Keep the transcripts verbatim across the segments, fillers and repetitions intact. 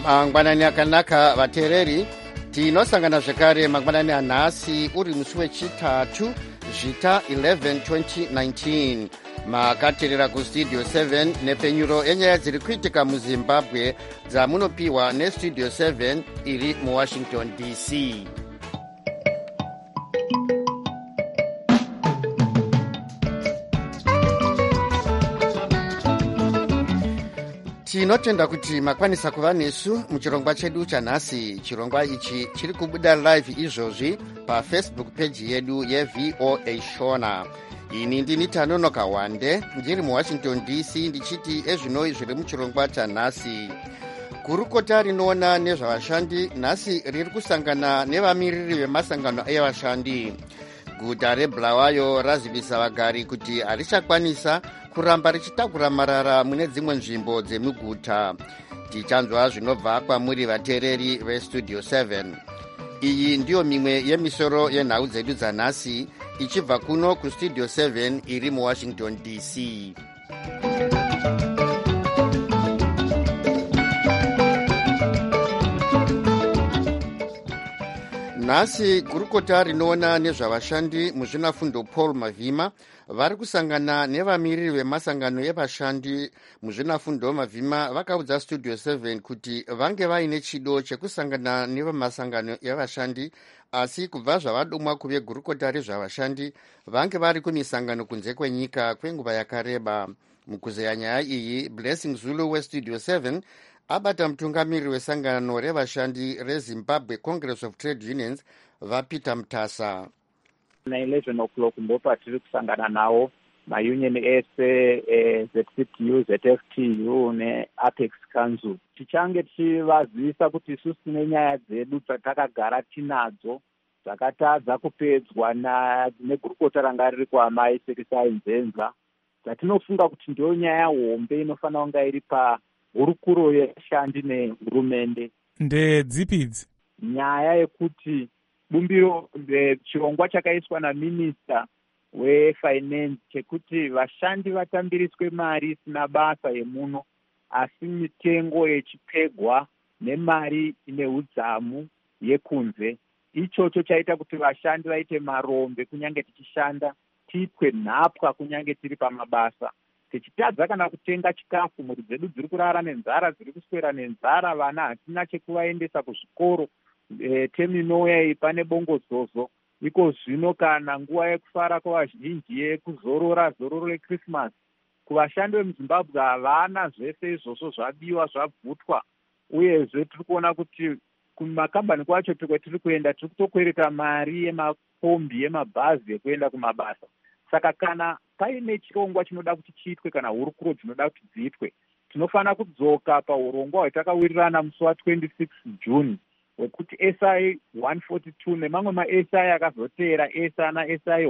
mangwanani akanaka vateereri, tinosangana zvekare mangwanani anhasi uri musi wechitatu zvita eleven twenty nineteen. Makateerera kustudio seven nepfenyuro yenyaya dziri kuitika muzimbabwe dzamunopiwa nestudio seven iri muwashington D C. Tinotenda kuti makwanisa kuva nesu muchirongwa chedu chanhasi. Chirongwa ichi chiri kubuda live izvozvi pafacebook page yedu yeV O A Shona. Ini ndini Tanonoka Wande, ndiri muwashington D C, ndichiti ezvinoi zviri muchirongwa chanhasi. Gurukota rinoona nezvavashandi nhasi riri kusangana nevamiriri vemasangano evashandi. Guta reBulawayo razivisa vagari kuti harichakwanisa kuramba richitakura marara mune dzimwe nzvimbo dzemuguta. Tichanzwa zvinobva kwamuri vateereri vestudio seven. Iyi ndiyo mimwe yemisoro yenhau dzedu dzanhasi ichibva kuno kustudio seven iri muwashington D C. Nhasi gurukota rinoona nezvavashandi muzvinafundo Paul Mavhima vari kusangana nevamiriri vemasangano evashandi muzvinafundo. Mavhima vakaudza studio seven kuti vange vaine chido chekusangana nevemasangano evashandi, asi kubva zvavadomwa kuve gurukota rezvavashandi vange vari kumisangano kunze kwenyika kwenguva yakareba. Mukuzeya nyaya iyi, Blessing Zulu westudio seven abata mutungamiriri wesangano revashandi reZimbabwe Congress of Trade Unions vaPeter Mutasa. Na eleven o'clock ndo patiri kusangana nawo maunion ese e, Z C T U, Z F T U neApex Council. Tichange tichivazivisa kuti isusu tine nyaya dzedu dzatakagara tinadzo dzakatadza kupedzwa na negurukota ranga riri kwaamai Sekisai Nzenza, dzatinofunga kuti ndiyo nyaya hombe inofanira kunga iri pa hurukuro yevashandi nehurumende. Ndedzipidzi nyaya yekuti bumbiro chirongwa chakaiswa naminista wefinance chekuti vashandi vatambiriswe mari isina basa yemuno, asi mitengo yechipegwa nemari ine udzamu yekunze. Ichocho chaita kuti vashandi vaite marombe kunyange tichishanda, tiitwe nhapwa kunyange tiri pamabasa. Tichitadza kana kutenga chikafu, mhuri dzedu dziri kurara nenzara, dziri kuswera nenzara, vana hatina chekuvaendesa kuzvikoro. E, teminouya iyi pane bongozozo iko zvino kana nguva yekufara kwavazhinji yekuzorora zororo reChristmas. Kuvashandi vemuZimbabwe havana zvese izvozvo, zvabiwa zvabvutwa, uyezve tiri kuona kuti kumakambani kwacho kwetiri kuenda tiri kutokwereta mari yemakombi yemabhazi ekuenda kumabasa. Saka kana paine chirongwa chinoda kuti chiitwe kana hurukuro dzinoda kuti dziitwe, tinofanira kudzoka paurongwa hwatakawirirana musi wa26 June wekuti S I one forty-two nemamwe ma-S I akazoteera S I na-S I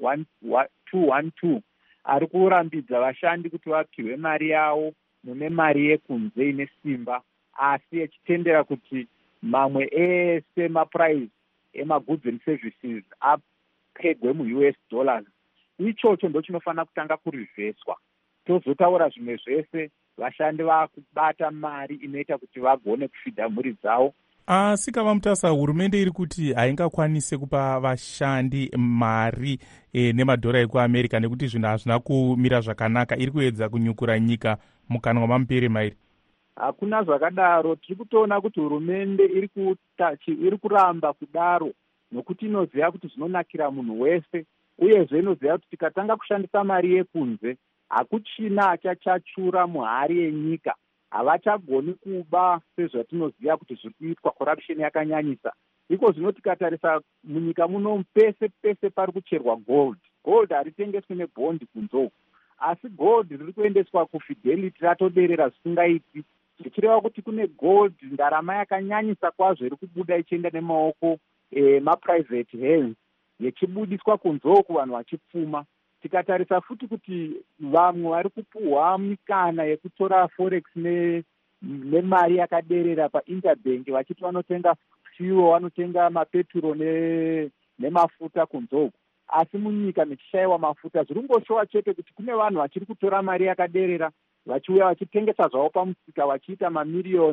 two twelve ari kurambidza vashandi kuti vapihwe mari yavo mune mari yekunze ine simba, asi achitendera kuti mamwe ese maprice emagoods and services apegwe mu-U S dollars. Ichocho ndo chinofanira kutanga kurivheswa, tozotaura zvimwe zvese vashandi vakubata mari inoita kuti vagone kufidha mhuri dzavo. Asi kava Mutasa, hurumende iri kuti haingakwanise kupa vashandi mari e, nemadhora ekuAmerica nekuti zvinhu hazvina kumira zvakanaka, iri kuedza kunyukura nyika mukanwa mamupere mairi. Hakuna zvakadaro, tiri kutoona kuti hurumende iri kutachi, iri kuramba kudaro nokuti inoziva kuti zvinonakira munhu wese, uyezve inoziva kuti tikatanga kushandisa mari yekunze hakuchina achachachura muhari yenyika. Havachagoni kuba sezvatinoziva kuti zviri kuitwa, corruption yakanyanyisa. Iko zvino tikatarisa munyika muno pese pese pari kucherwa gold. Gold haritengeswi nebhondi kunzoko, asi gold riri kuendeswa kuFidelity ratoderera zvisingaiti, zvichireva kuti kune gold ndarama yakanyanyisa kwazvo iri kubuda ichienda nemaoko emaprivate hands, yechibudiswa kunzoko vanhu vachipfuma. Tikatarisa futi kuti vamwe vari kupuhwa mikana yekutora forex ne nemari yakaderera painterbank, vachiti vanotenga fuel, vanotenga mapeturo ne nemafuta kunzoko. Asi munyika mechishayiwa mafuta zviri kungoshowa chete kuti kune vanhu vachiri kutora mari yakaderera vachiuya vachitengesa zvavo pamusika vachiita mamiriyoni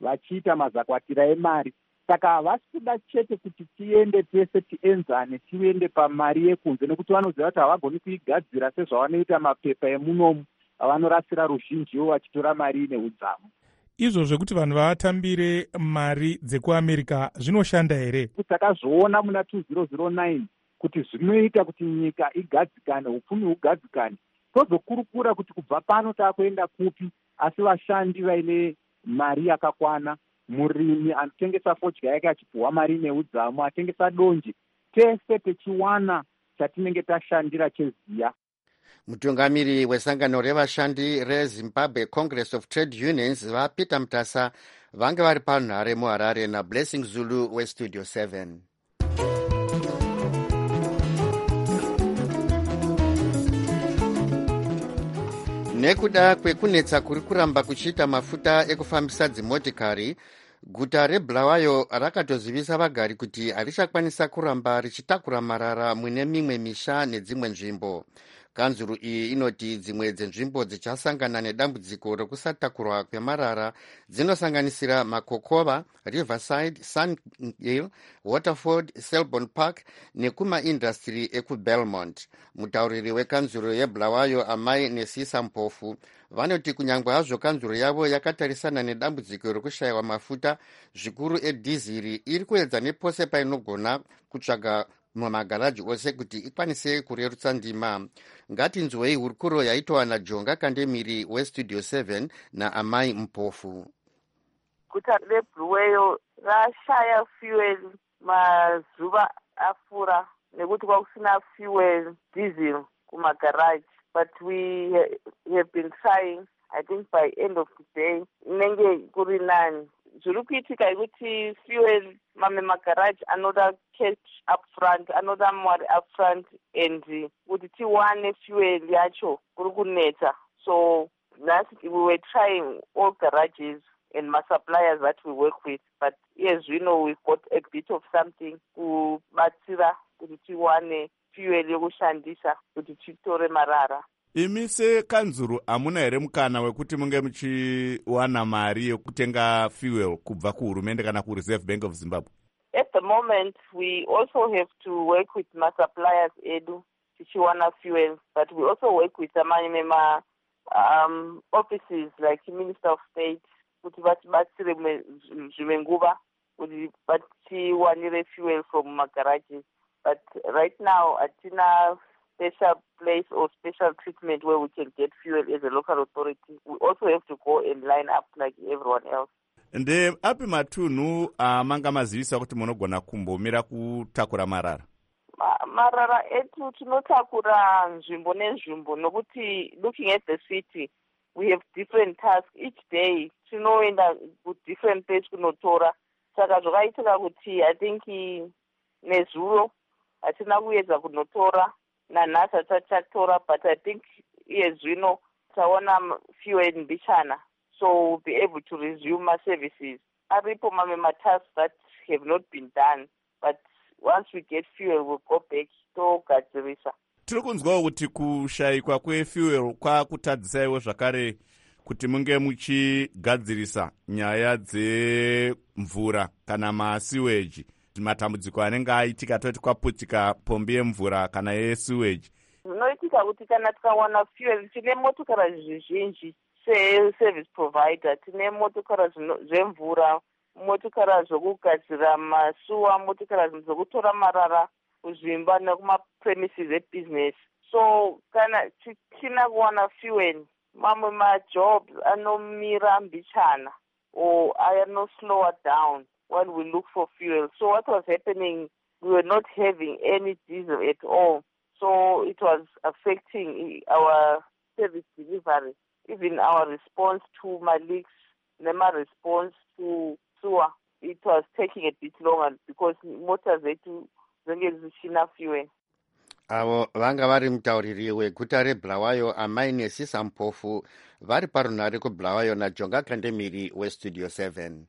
vachiita mazakwatira emari. Saka havasi kuda chete kuti tiende tese tienzane tiende pamari yekunze, nekuti vanoziva kuti havagoni kuigadzira sezvavanoita mapepa emunomu avanorasira ruzhinjiwo vachitora mari neudzamu. Izvo zvekuti vanhu vavatambire mari dzekuamerica zvinoshanda here? Takazviona muna two thousand nine kuti zvinoita kuti nyika igadzikane, upfumi hugadzikane. Tozokurukura kuti kubva pano taakuenda kupi, asi vashandi vaine mari yakakwana, murimi anotengesa fodya yake achipuhwa mari neudzamu, atengesa donje, tese techiwana chatinenge tashandira cheziya. Mutungamiri wesangano revashandi reZimbabwe Congress of Trade Unions vaPeter Mutasa vange vari panhare muHarare naBlessing Zulu weStudio seven. Nekuda kwekunetsa kuri kuramba kuchiita mafuta ekufambisa dzimotikari, guta reBulawayo rakatozivisa vagari kuti harichakwanisa kuramba richitakura marara mune mimwe misha nedzimwe nzvimbo. Kanzuru iyi inoti dzimwe dzenzvimbo dzichasangana nedambudziko rekusatakurwa kwemarara dzinosanganisira Makokova, Riverside, Sunhill, Waterford, Selborne Park nekumaindastri ekuBelmont. Mutauriri wekanzuru yeBulawayo Amai Nesisa Mpofu vanoti kunyangwe hazvo kanzuru yavo yakatarisana nedambudziko rekushayiwa mafuta zvikuru edhiziri, iri kuedza nepose painogona kutsvaga mumagaraji ose kuti ikwanise kurerutsa ndima. Ngatinzwei hurukuro yaitwa naJonga Kandemiri weStudio seven naAmai Mpofu. Guta reBulawayo rashaya fuel mazuva afura nekuti kwakusina fuel diesel kumagaraji, but we have been trying. I think by end of the day inenge kuri nani. Zviri kuitika ikuti fuel mame magaraji anoda cash up front, anoda mari up front, and kuti tiwane fuel yacho kuri kunetsa. So last we were trying all garages and my suppliers that we work with, but yes, we know we've got a bit of something kubatsira kuti tiwane fuel yekushandisa kuti titore marara. Imi sekanzuru hamuna here mukana wekuti munge muchiwana mari yekutenga fuel kubva kuhurumende kana kuReserve Bank of Zimbabwe? At the moment, we also have to work with my suppliers edu tichiwana fuel, but we also work with amanye ma um, offices like Minister of State kuti vatibatsire zvimwe nguva kuti vatiwanire fuel from magarages. But right now, atina special place or special treatment where we can get fuel as a local authority. We also have to go and line up like everyone else. Nde api matunhu amanga mazivisa kuti munogona kumbomira kutakura marara? Ma, marara etu tinotakura nzvimbo nenzvimbo nokuti looking at the city we have different tasks each day. Tinoenda ku different place kunotora. Saka zvakaitika kuti I think nezuro hatina kuedza kunotora nanhasi tachatora, but I think iye zvino taona fuel mbishana, so we'll be able to resume our services. Aripo mame matasks that have not been done, but once we get fuel we'll go back to gadzirisa. Tiri kunzwawo kuti kushayikwa kwefuel kwakutadzisaiwo zvakare kuti munge muchigadzirisa nyaya dzemvura kana masiweji, matambudziko anenge aitika toti kwaputika pombi yemvura kana yesiweji. Zvinoitika kuti kana tikawana fuel tine motokari zvizhinji se-service provider, tine motokari zvemvura, motokari zvokugadzira masuwa, motokari zvokutora marara kuzvimba nekuma-premises ebusiness. So kana tichina kuwana fuel, mamwe majobs anomira mbichana or anoslower down while we look for fuel. So what was happening, we were not having any diesel at all. So it was affecting our service delivery, even our response to my leaks, my response to sewer. It was taking a bit longer because motors had to zishina fuel. Avo vanga vari mutauriri weguta reBulawayo Amai Nesisa Mpofu vari parunhare kuBulawayo naJonga Kandemiri weStudio seven.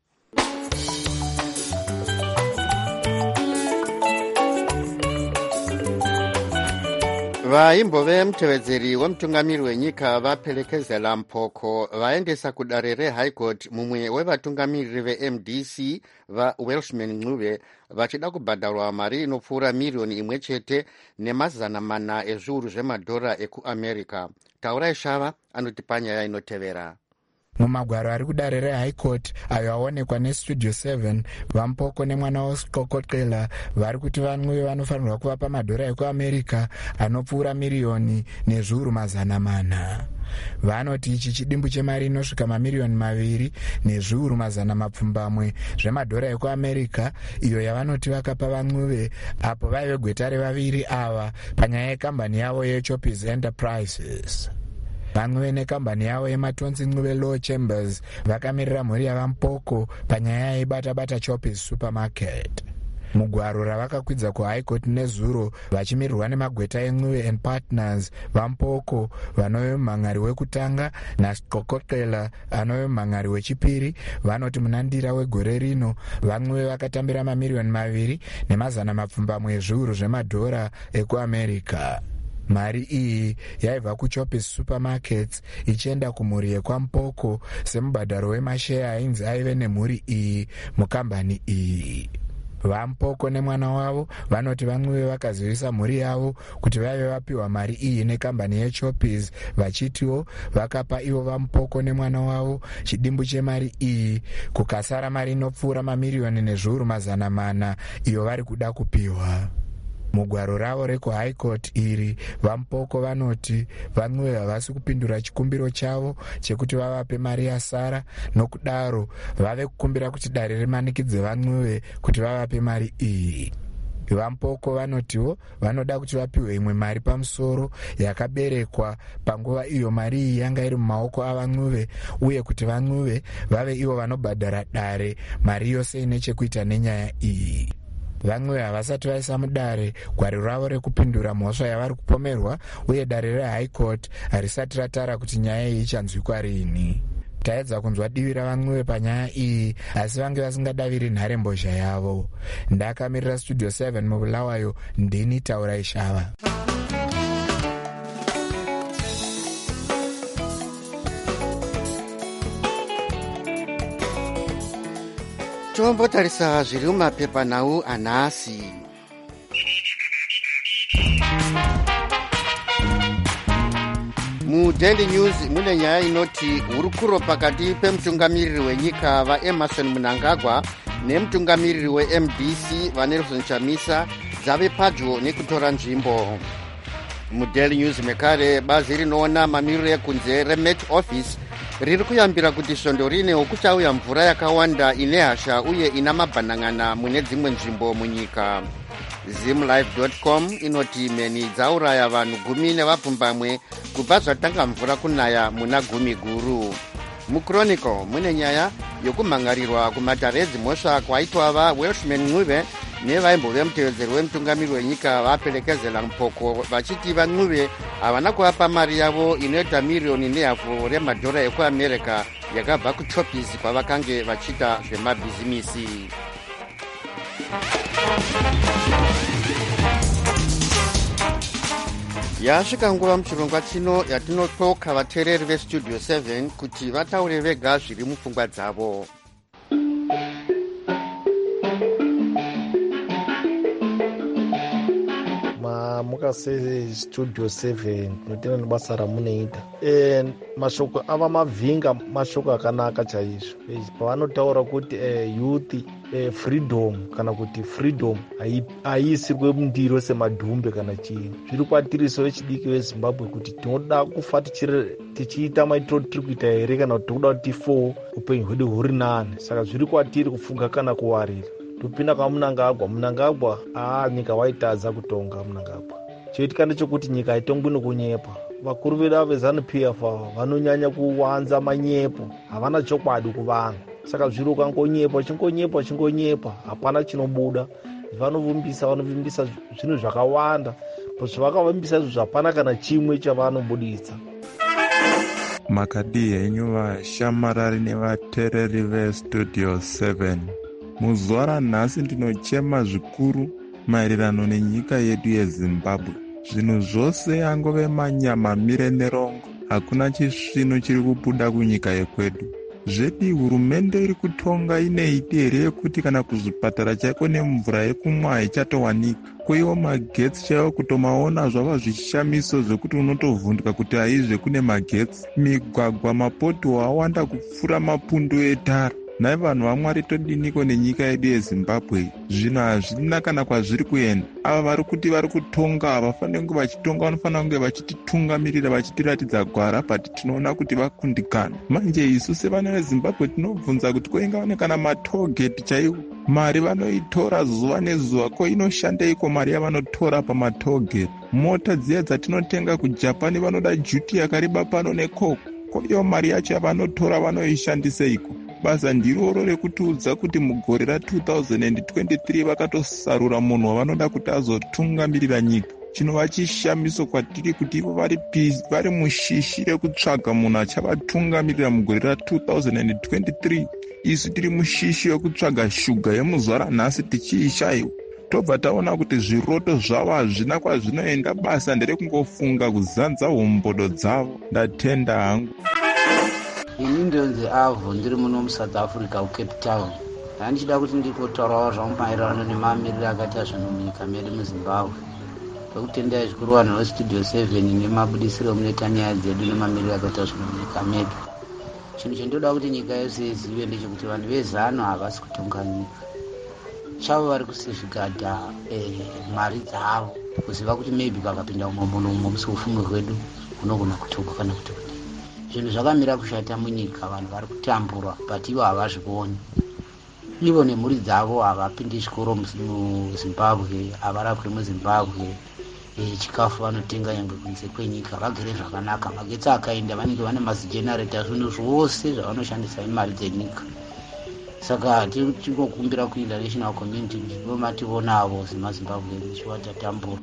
vaimbo vemutevedzeri wemutungamiri wenyika vapelekezela mpoko vaendesa kudare rehigh court mumwe wevatungamiriri ve-M D C vaWelshman Ncube vachida kubhadharwa mari inopfuura miriyoni imwe chete nemazana mana ezviuru zvemadhora ekuamerica. Taurai Shava anoti panyaya inotevera. Mumagwaro ari kudare rehigh court ayo aonekwa nestudio seven, vampoko nemwana wosikokotkela vari kuti vanwe vanofanirwa kuvapa madhora ekuamerica anopfuura miriyoni nezviuru mazana mana. Vanoti ichi chidimbu chemari inosvika mamiriyoni maviri nezviuru mazana mapfumbamwe zvemadhora ekuamerica iyo yavanoti vakapa vanwe apo vaive gwetare vaviri ava panyaya yekambani yavo yeChoppies Enterprises. Vanwe nekambani yavo yematonzi Ncube Law Chambers vakamirira mhuri yavampoko panyaya yeibata-bata Choppies Supermarket. Mugwaro ravakakwidza kuhigh court nezuro vachimirirwa nemagweta eNcube and Partners vampoko vanove mumhan'ari wekutanga naSikokotkela anove mumhan'ari wechipiri vanoti munandira wegore rino vaNcube vakatambira mamiriyoni maviri nemazana mapfumbamwe ezviuru zvemadhora ekuamerica. Mari iyi yaibva kuChoppies Supermarkets ichienda kumhuri yekwampoko semubhadharo wemasheya ainzi aive nemhuri iyi mukambani iyi. Vampoko nemwana wavo vanoti vaNcube vakazivisa mhuri yavo kuti vaive vapiwa mari iyi nekambani yeChoppies vachitiwo vakapa ivo vampoko nemwana wavo chidimbu chemari iyi kukasara mari inopfuura mamiriyoni nezviuru mazana mana iyo vari kuda kupiwa. Mugwaro ravo rekuhigh court iri vampoko vanoti vaNcube havasi kupindura chikumbiro chavo chekuti vavape mari yasara, nokudaro vave kukumbira kuti dare rimanikidze vaNcube kuti vavape mari iyi. Vampoko vanotiwo vanoda kuti vapiwe imwe mari pamusoro yakaberekwa panguva iyo mari iyi yanga iri mumaoko avaNcube uye kuti vaNcube vave ivo vanobhadhara dare mari yose ine chekuita nenyaya iyi. VaNcube havasati vaisa mudare gwaro ravo rekupindura mhosva yavari kupomerwa uye dare rehigh court harisati ratara kuti nyaya iyi ichanzwikwa rini. Taedza kunzwa divi ravaNcube panyaya iyi asi vange vasingadaviri nharembozha yavo. Ndakamirira studio seven mubulawayo, ndini Taurai Shava. Tombotarisa zviri mumapepanhau anhasi. MuDaily News mune nyaya inoti hurukuro pakati pemutungamiriri wenyika vaEmmerson Mnangagwa nemutungamiriri weM D C vaNelson Chamisa dzave padyo nekutora nzvimbo. MuDaily News mekare bazi rinoona mamiriro ekunze reMet Office riri kuyambira kuti svondo rine kuchauya mvura yakawanda ine hasha uye ina mabhanang'ana mune dzimwe nzvimbo munyika. Zimlive dot com inoti mheni dzauraya vanhu gumi nevapfumbamwe kubva zvatanga mvura kunaya muna gumi guru. MuChronicle mune nyaya yokumhangarirwa kumatare edzimhosva kwaitwa vaWelshman Ncube nevaimbo vemutevedzeri wemutungamiri wenyika vapelekezela mpoko vachiti vaNcube havana kuvapa mari yavo inoita miriyoni nehafu remadhora ekuamerica yakabva kuChoppies kwavakange vachiita zvemabhizimisi. Yasvika nguva muchirongwa chino yatinotoka vateereri vestudio seven kuti vataure vega zviri mupfungwa dzavo. Mukase studio seven notenda nebasa ramunoita. E, mashoko ava mavhinga mashoko akanaka chaizvo. E, pavanotaura kuti e, youth e, freedom kana kuti freedom haisirwe mundiro semadhumbe kana chii. Zviri kwatiriso vechidiki veZimbabwe kuti tinoda kufa tichiita maitiro tiri kuita here kana kuti tinoda kuti tifo upenyu hwedu huri nani. Saka zviri kwatiri kufunga kana kuwarira. Tupinda kwa Mnangagwa. Mnangagwa aa nyika waitadza kutonga Mnangagwa. Choitika ndechekuti nyika haitongwi nokunyepa. Vakuru vedu veZANU-P F vanonyanya kuwanza manyepo, havana chokwadi kuvanhu. Saka zviri ukangonyepa chingonyepa chingonyepa hapana chinobuda. Vanovimbisa vanovimbisa zvinhu zvakawanda. Zvavakavimbisa izvo hapana kana chimwe chavanobuditsa. Makadi henyu vashamarari nevateereri vestudio seven. Muzuva ranhasi ndinochema zvikuru maererano nenyika yedu yeZimbabwe. zvinhu zvose angove manyama mire nerongo. Hakuna chisvino chiri kubuda kunyika yekwedu. Zvedi hurumende iri kutonga ine ide here yekuti kana kuzvipatara chaiko nemvura yekumwa haichatowanika. Kuiwo magetsi chaiwo kutomaona zvava zvishamiso zvekuti unotovhundwa kuti haizve kune magetsi. Migwagwa mapoto awanda kupfuura mapundo etara. Nai vanhu vaMwari todiniko nenyika yedu yeZimbabwe? Zvinhu hazvina kana kwazviri kuenda. Ava vari kuti vari kutonga havafaniri kunge vachitonga, vanofanira kunge vachititungamirira vachitiratidza gwara, but tinoona kuti vakundikana. Manje isu sevana veZimbabwe tinobvunza kuti koinga vane kana matogeti chaiwo. Mari vanoitora zuva nezuva, ko inoshandeiko mari yavanotora pamatogeti? Mota dziya dzatinotenga kuJapani vanoda juti yakareba pano nekoko. Ko iyo mari yacho yavanotora vanoishandiseiko? Basa ndiroro rekutiudza kuti mugore ra two thousand twenty-three vakatosarura munhu wavanoda kuti azotungamirira nyika. Chinova chishamiso kwatiri kuti ivo vari busy vari mushishi rekutsvaga munhu achavatungamirira mugore ra two thousand twenty-three. Isu tiri mushishi wekutsvaga shuga yemuzuva ranhasi tichiishaiwa. Tobva taona kuti zviroto zvavo hazvina kwazvinoenda, basa nderekungofunga kuzanza hombodo dzavo. Ndatenda hangu. Ini ndonzi Avo, ndiri muno muSouth Africa kuCape Town. Handichida kuti ndikotaurawo zvangu maererano nemamiriro akaita zvinhu munyika medu muZimbabwe. Pakutendai zvikuru vanhu veStudio seven nemabudisiro munoita nyaya dzedu nemamiriro akaita zvinhu munyika medu. Chinhu chendoda kuti nyika yose izive ndechekuti vanhu vezano havasi kutonga nyika. Chavo vari kusizvigadha mari dzavo kuziva kuti maybe pakapinda umwe munhu umwe musi ufumi hwedu hunogona kutogwa kana kuti kuti zvinhu zvakamira kushata munyika. Vanhu vari kutambura but ivo havazvioni. Ivo nemhuri dzavo havapindi chikoro muZimbabwe, havarapwe muZimbabwe. Chikafu vanotenga nyangwe kunze kwenyika, vagere zvakanaka. Magetsi akaenda vanenge vane mazigenerator, zvinhu zvose zvavanoshandisa imari dzenyika. Saka tingokumbira kuinternational community ndinomativonavo semaZimbabwe ndichivatatambura.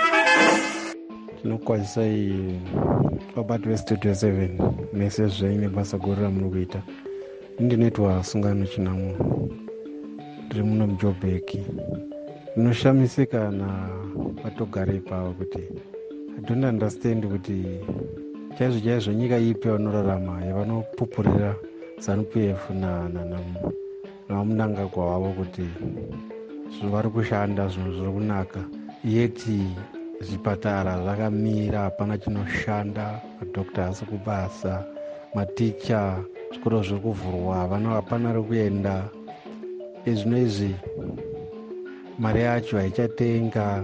Tinokwazisa vabati veStudio seven mese zvaine basa guru ramuno kuita. Ndinoitwa Sungano Chinamo, ndiri muno muJoburg. Ndinoshamisa kana vatogara ipapo kuti I don't understand kuti chaizvo chaizvo nyika ipi vanorarama yavanopupurira ZANU-P F na namunangagwa wavo kuti vari kushanda zvinhu zviri kunaka, yeti zvipatara zvakamira hapana chinoshanda, madhokta hasi kubasa, maticha zvikoro zviri kuvhurwa vana hapana rekuenda. Izvino izvi mari yacho haichatenga,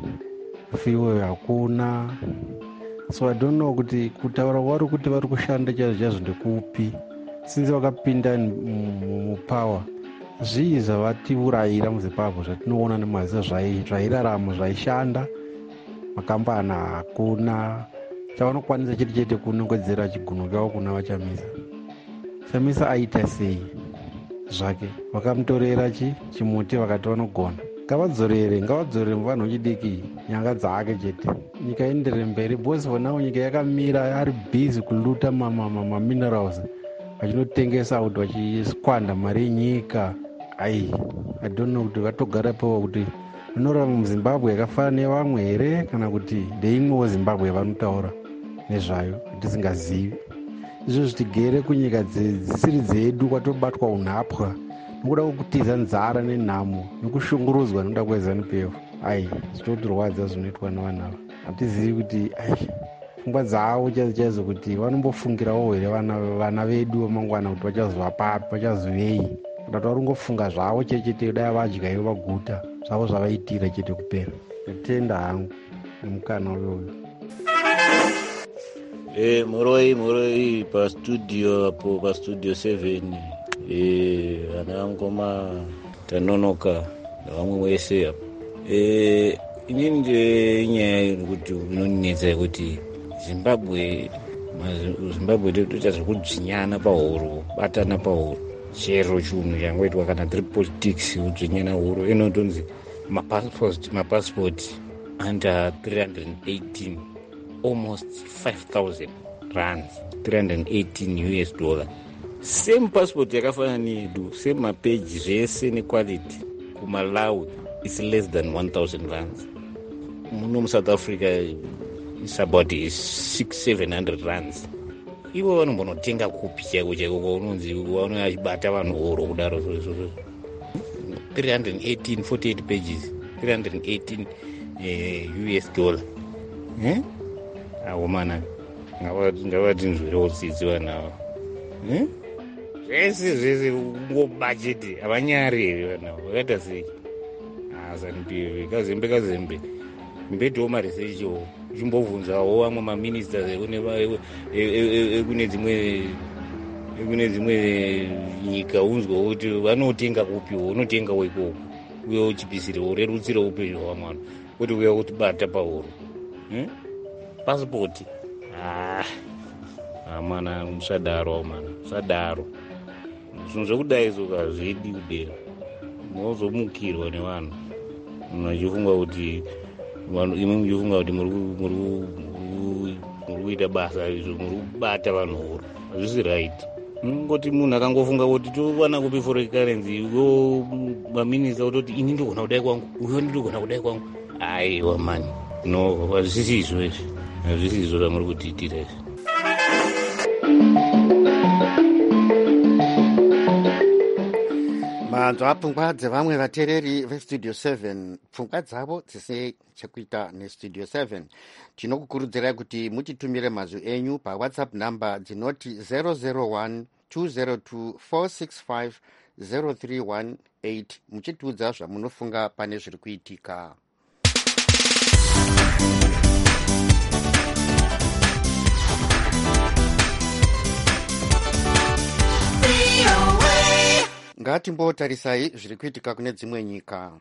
fuel hakuna. So I don't know kuti kutaura wari kuti vari kushanda chaizvo chaizvo ndekupi. Since vakapinda mupower, zvii zvavatiurayira muZimbabwe zvatinoona nemaziso zvairarama zvaishanda, makambani hakuna. Chavanokwanisa chete chete kunongwedzera chigunwe chavo kuna vachamisa. Chamisa aita sei zvake? Vakamutorera chi chimuti vakati vanogona. Ngavadzorere, ngavadzorere muvanhu wechidiki nyanga dzake chete. Nyika ienderere mberi. Bosi vonawo nyika yakamira ari busy kuluta maminerals. Vachinotengesa kuti vachiskwanda mari yenyika. Ai, I don't know kuti vatogara pawo kuti vanorarama muZimbabwe yakafanana nevamwe here kana kuti ndeimwewo Zimbabwe yavanotaura nezvayo tisingazivi. Izvo zvitigere kunyika dzisiri dzedu kwatobatwa unhapwa nokuda kwokutiza nzara nenhamo nekushungurudzwa nokuda kweZANU-P F. Ai, zvitotirwadza zvinoitwa navanhu ava. Hatizivi kuti ai pfungwa dzavo chaizvo chaizvo kuti vanombofungirawo here vana vedu vamangwana kuti vachazova papi, vachazovei. Kuti vari kungofunga zvavo chete chete dai vadya ivo vaguta zvavo zvavaitira chete kupera. Ndatenda hangu nemukana uyoyo. Eh, moroi moroi pastudio apo paStudio seven. Eh, ana ngoma tanonoka vamwe wese apo. Eh, inini ndenyaya yekuti inonetsa kuti Zimbabwe Zimbabwe toita zvekudzvinyana pahuro, batana pahuro. Chero chunhu changoitwa kana tiri politics kudzvinyana huro. Inotonzi mapassport mapassport under three hundred eighteen, almost five thousand rands, three hundred eighteen U S dollar. Same passport yakafanana nedu, same mapeji zvese nequality kumalawi is less than one thousand rands. muno muSouth Africa is about six seven hundred rands. Ivo vanombonotenga kupi chaiko chaiko kwaunonzi vaunonge achibata vanhu oro kudaro three hundred eighteen forty-eight pages three hundred eighteen uh, U S dollar eh awo mana ngavati nzvirewo tsitsi vanava eh zvese zvese ngobajeti havanyari here vanava vakaita sei azandipiwe kazembe kazembe mbetiwo maresearchiwo chimbobvunzawo vamwe maministers ekune dzimwe ekune dzimwe nyika unzwa kuti vanotenga kupiwo unotenga weikoko uye uchipisire urerutsire upenyu hwamwe vanhu kuti uya kutibata pauro pasipoti amana musadaro mana musadaro zvinhu zvekudai zoka hazvidi kudera munozomukirwa nevanhu machifunga kuti imwe muchifunga kuti muri kuita basa izvo muri kubata vanhu oro hazvisi right. Ngoti munhu akangofunga kuti towana kupi foreign currency iwo maminista utoti ini ndogona kudai kwangu uyo ndogona kudai kwangu aiwa mani no hazvisi izvo izvi hazvisi izvo zvamuri kutiitira izvi. manzwa pfungwa dzevamwe vateereri vestudio seven pfungwa dzavo dzise chekuita nestudio seven. Tinokukurudzirai kuti mutitumire mazwi enyu pawhatsapp number dzinoti zero zero one two zero two four six five zero three one eight muchitiudza zvamunofunga pane zviri kuitika. Ngatimbotarisai zviri kuitika kune dzimwe nyika.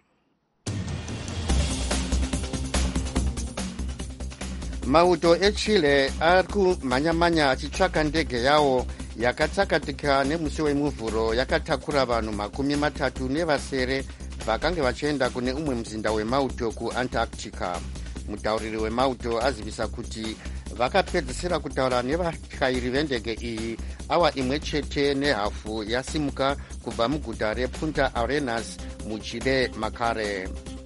Mauto eChile ari kumhanya-manya achitsvaka ndege yawo yakatsakatika nemusi wemuvhuro yakatakura vanhu makumi matatu nevasere vakange vachienda kune umwe muzinda wemauto kuantarctica. Mutauriri wemauto azivisa kuti vakapedzisira kutaura nevatyairi vendege iyi awa imwe chete nehafu yasimuka kubva muguta repunta arenas muchile makare.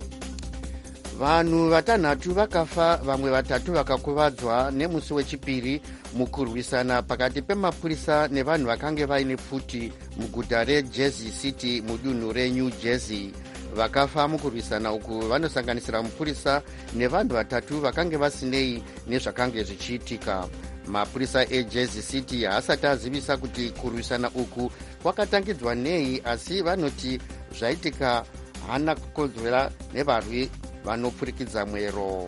Vanhu vatanhatu vakafa vamwe vatatu vakakuvadzwa nemusi wechipiri mukurwisana pakati pemapurisa nevanhu vakange vaine pfuti muguta rejersey city mudunhu renew jersey. Vakafa mukurwisana uku vanosanganisira mupurisa nevanhu vatatu vakange vasinei nezvakange zvichiitika. Mapurisa ejersey city haasati azivisa kuti kurwisana uku kwakatangidzwa nei, asi vanoti zvaitika hana kukodzera nevarwi vanopfurikidza mwero.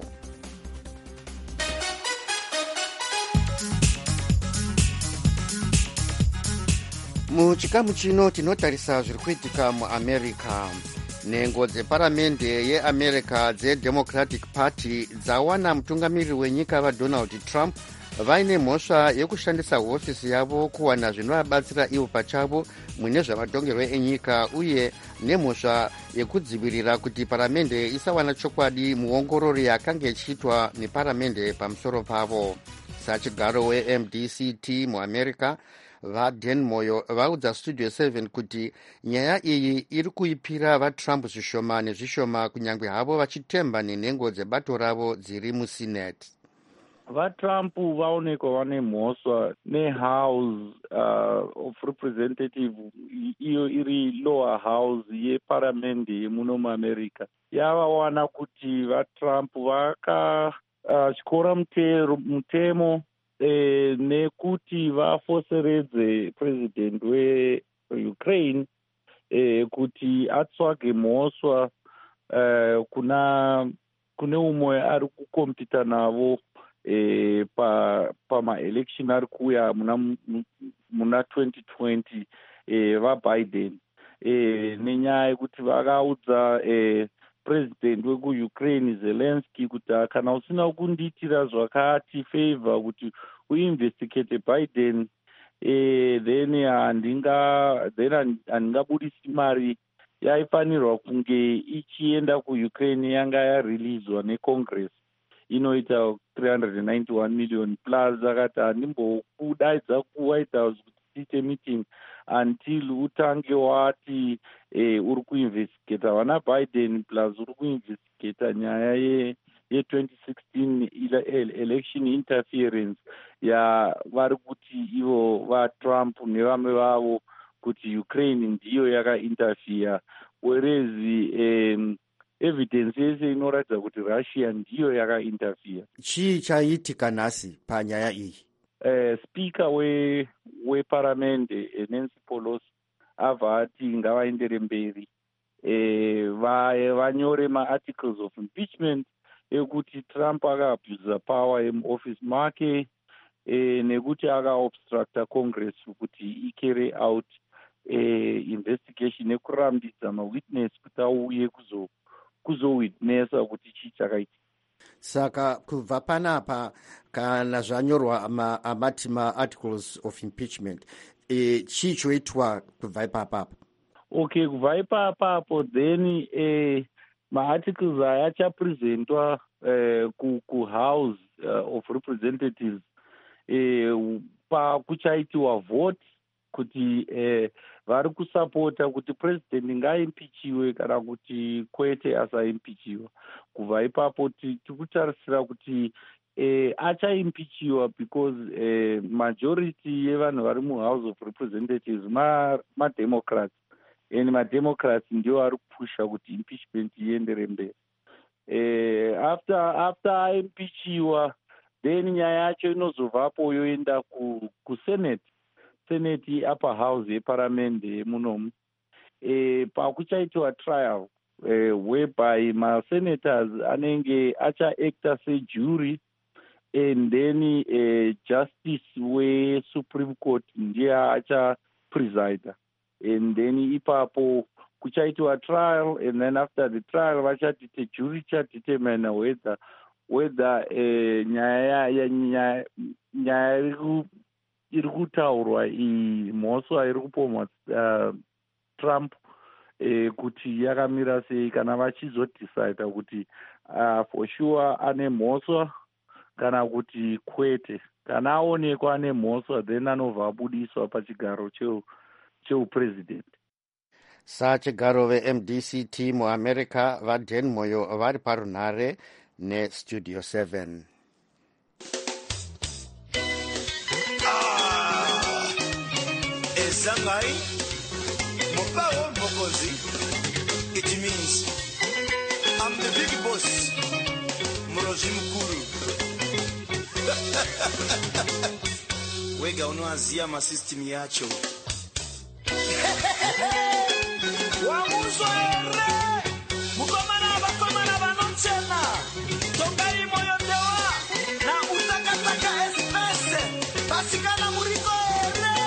Muchikamu chino tinotarisa zviri kuitika muamerica. Nhengo dzeparamende yeamerica dzedemocratic party dzawana mutungamiriri wenyika vaDonald Trump vaine mhosva yekushandisa hofisi yavo kuwana zvinovabatsira ivo pachavo mune zvamatongerwo enyika uye nemhosva yekudzivirira kuti paramende isawana chokwadi muongororo yakanga ichiitwa neparamende pamusoro pavo. Sachigaro weM D C T muamerica vaDan Moyo vaudza Studio seven kuti nyaya iyi iri kuipira vaTrump zvishoma nezvishoma kunyange havo vachitemba nenhengo dzebato ravo dziri muSenate. VaTrump vaonekwa vane mhosva nehouse uh, of representative iyo iri lower house yeparamende yemuno muamerica yavawana kuti vaTrump vakatyora uh, mutemo eh, nekuti vafoseredze president weukraine eh, kuti atsvage mhosva eh, kuna kune umwe ari kukompita navo E, pa pamaelection ari kuuya muna, muna twenty twenty e, vaBiden e, nenyaya yekuti vakaudza e, president wekuukraine Zelensky kuti kana usina kundiitira zvakati favor kuti uinvestigate Biden e, then handinga then handingabudisi mari yaifanirwa kunge ichienda kuukraine yanga yareleaswa necongress inoita three hundred ninety-one million plus. Akati handimbokudaidza kuWhite House kuti tiite meeting until utange wati eh, uri kuinvestigata vana Biden plus uri kuinvestigata nyaya ye-twenty sixteen election interference yavari kuti ivo vatrump nevamwe vavo kuti Ukraine ndiyo yakainterfere, whereas um, evidence yese inoratidza kuti Russia ndiyo yakainterfere. Chii chaitika nhasi panyaya iyi? Uh, speaker we weparamende Nancy Pelosi abva ati ngavaendere mberi vanyore eh, ma-articles of impeachment ekuti Trump akaabhusa power emuoffice make eh, nekuti akaobstructa Congress kuti icarry out eh, investigation nekurambidza mawitness kuti auye kuzo kuzowitnessa kuti chii chakaitika. Saka kubva panapa kana zvanyorwa amati ma-articles of impeachment e, chii choitwa kubva ipapapo? Okay, kubva ipapapo then eh, ma-articles aya achapresentwa eh, kuhouse uh, of representatives eh, pakuchaitiwa vote kuti eh, vari kusapota kuti president ngaimpichiwe kana kuti kwete asaimpichiwa. Kubva ipapo tikutarisira kuti eh, achaimpichiwa because eh, majority yevanhu vari muhouse of representatives mademocrats ma and mademocrats ndio vari kupusha kuti impeachment iendere mberi. Eh, after after aimpichiwa then nyaya yacho inozobvapo yoenda ku, ku senate senate upper house yeparamende munomu e, pakuchaitiwa trial e, whereby masenators anenge achaacta sejury and then e, justice wesupreme court ndiye achapresida and then ipapo kuchaitiwa trial and then after the trial vachati the jury chadetermine whether whether e, nyaya ya nyaya nyaya iri kutaurwa iyi mhosva iri kupomwa uh, Trump eh, kuti yakamira sei, kana vachizodecida kuti uh, for sure ane mhosva kana kuti kwete. Kana aonekwa ane mhosva then anobva abudiswa pachigaro cheupresident. Sachigaro ve-M D C T muamerica vaDan Moyo vari parunhare nestudio seven. Zangai, Mopao Mokozi, it means I'm the big boss, Moroji Mukuru. Wega unoazia ma system yacho. Wamuzo ere, mukomana bakomana banonchena, tongai moyo dewa, na utakataka espese, basikana muriko ere.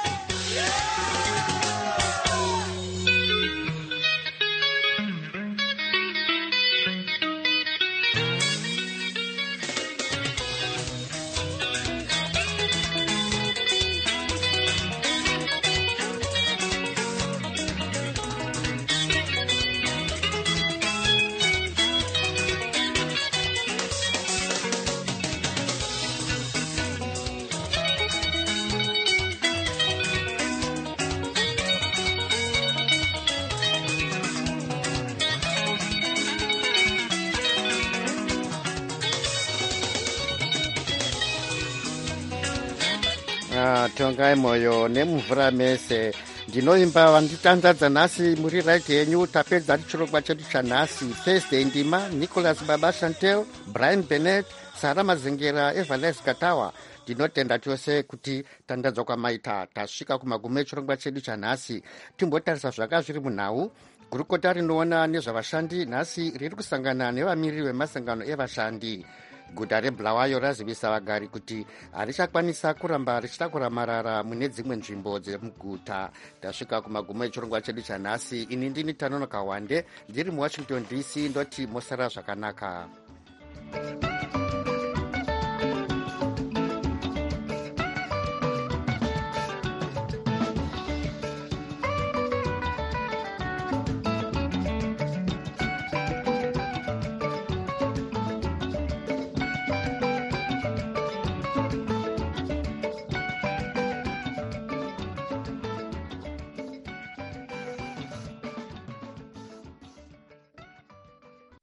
Tongai Moyo nemumvura mese. Ndinoimba vanditandadza nhasi muri right yenyu. Tapedza chirongwa chedu chanhasi. Thursday ndima Nicholas Baba Chantel, Brian Bennett, Sara Mazengera, Evales Katawa. Ndinotenda chose kuti tandadzwa kwamaita tasvika kumagumo echirongwa chedu chanhasi. Timbotarisa zvaka zviri munhau. Gurukota rinoona nezvavashandi nhasi riri kusangana nevamiriri vemasangano evashandi. Guta reBulawayo razivisa vagari kuti harichakwanisa kuramba richitakura marara mune dzimwe nzvimbo dzemuguta. Tasvika kumagumo echirongwa chedu chanhasi. Ini ndini Tanonoka Wande ndiri muWashington D C ndoti mosara zvakanaka.